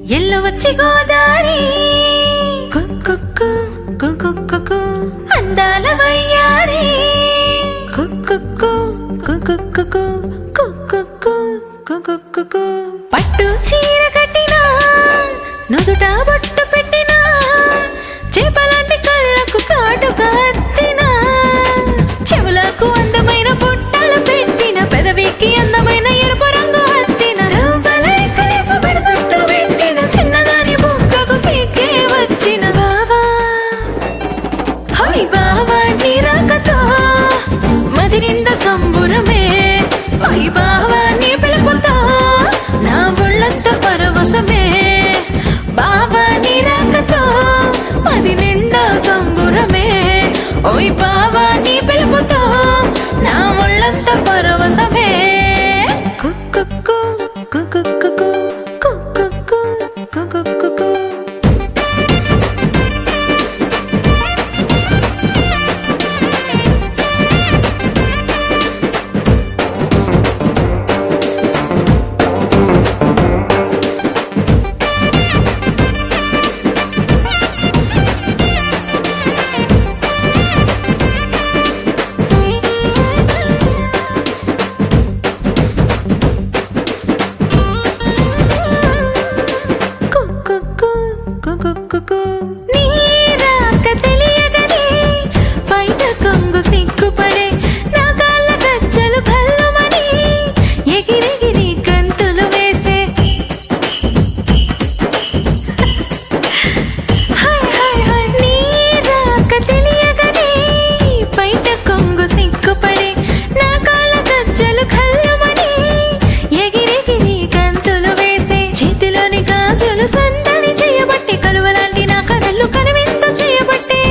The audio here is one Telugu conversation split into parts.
ఎల్లు వచ్చి గోదారి కుక్కు కుక్కు అందాల వయ్యారి కుక్కు కుక్కు కుక్కు పట్టు చీర కట్టినా నుదుట బొట్టు పెట్టినా చేపలాంటి కళ్ళకు కాటు కత్తినా చెవులకు అందమైన పుట్టలు పెట్టిన పెదవికి అందమైన ఎరుపు రంగు హత్తిన రవ్వలెక్కలేసి పెడసట్టు పెట్టిన చిన్నదాని బుక్కకు సిక్కే వచ్చిన బావా హై బావా నీ రాకతో మది నిండా సంబురమే హై బావా నీ పిలుపుతో నా ఒళ్ళంతా పరవశమే బావా నీ రాకతో మది నిండా సంబురమే ఓయ్ బావా నీ పిలుపుతో నా ఒళ్ళంతా పరవశమే కుక్కు కుక్కు కుక్కు కుక్కు నీ రాక తెలియగనే బయట కొంగు సిగ్గుపడే నా కాళ్ళ గజ్జలు భల్లుమని ఎగిరెగిరి గంతులు వేసే నీ రాక తెలియగనే బయట కొంగు సిగ్గుపడే నా కాళ్ళ గజ్జలు భల్లుమని ఎగిరెగిరి గంతులు వేసే చేతిలోని గాజులు సందడి చేయబట్టి కలువలాంటి నా కళ్ళు కనువిందు చేయబట్టే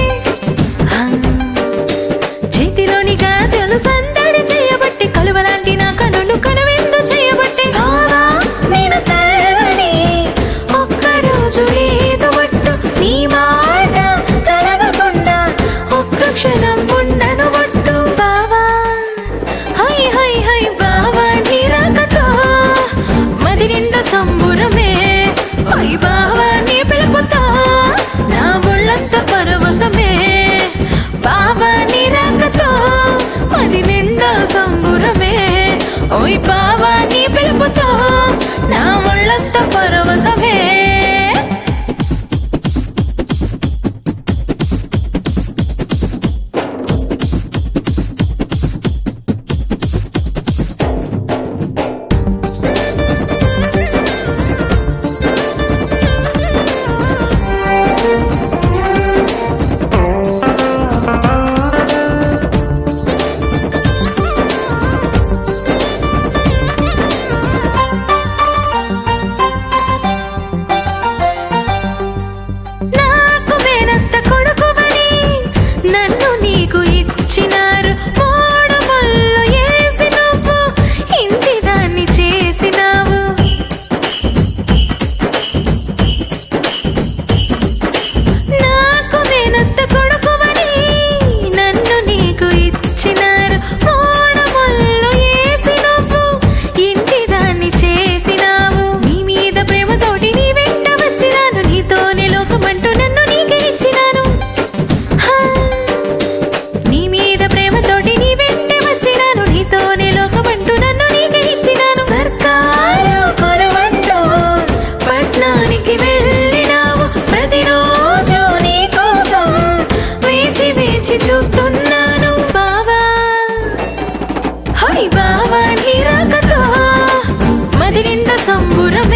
చేతిలోని గాజులు సందడి చేయబట్టి కలువలాంటి నా కళ్ళు కనువిందు చేయబట్టే బావా నేను తలవని ఒక్కరోజు లేదు బట్టు నీ మాట తలవకుండా ఒక్క క్షణం ఉండను బట్టు బావా హై హై హై బావా నీ రాకతో మది నిండా సంబురమే హై బావా నీ పిలుపుతో నా ఒళ్ళంతా పరవశమే బావా నీ రాకతో మది నిండా సంబురమే ఓయ్ బావా నీ పిలుపుతో నా ఒళ్ళంతా పరవశమే నాకు మేనత్త కొడుకువని నన్ను నీకు ఇచ్చినారు మూడు ముళ్ళు వేసి నువ్వు ఇంటి దాన్ని చేసినావు నాకు మేనత్త కొడుకువని నన్ను నీకు ఇచ్చినారు మూడు ముళ్ళు వేసి నువ్వు ఇంటి దాన్ని చేసినావు నీ మీద ప్రేమతోటి నీ వెంట వచ్చినాను నీతోనే లోకమంటూ నన్ను నీకే ఇచ్చినాను నీ మీద ప్రేమతోటి నీ వెంట వచ్చినాను నీతోనే లోకమంటూ నన్ను నీకే ఇచ్చినాను సర్కారు కొలువంటూ పట్నానికి వెళ్ళినావు ప్రతిరోజు నీ కోసం వేచి వేచి చూస్తున్నాను బావా హై బావా నీ రాకతో మది నిండా సంబురం